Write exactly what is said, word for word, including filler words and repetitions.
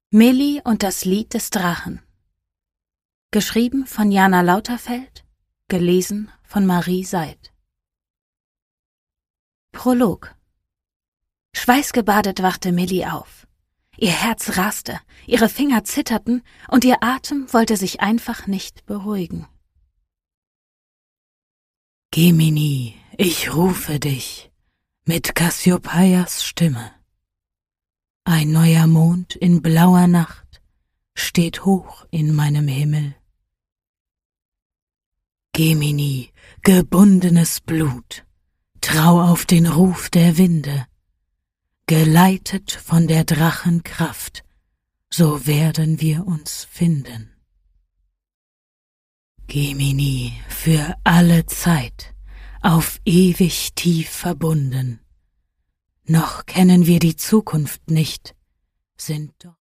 Milli und das Lied des Drachen. Geschrieben von Jana Lauterfeld, gelesen von Marie Seid. Prolog. Schweißgebadet wachte Milli auf. Ihr Herz raste, ihre Finger zitterten und ihr Atem wollte sich einfach nicht beruhigen. Gemini, ich rufe dich mit Kassiopeias Stimme. Ein neuer Mond in blauer Nacht steht hoch in meinem Himmel. Gemini, gebundenes Blut, trau auf den Ruf der Winde. Geleitet von der Drachen Kraft, so werden wir uns finden. Gemini, für alle Zeit, auf ewig tief verbunden. Noch kennen wir die Zukunft nicht, sind doch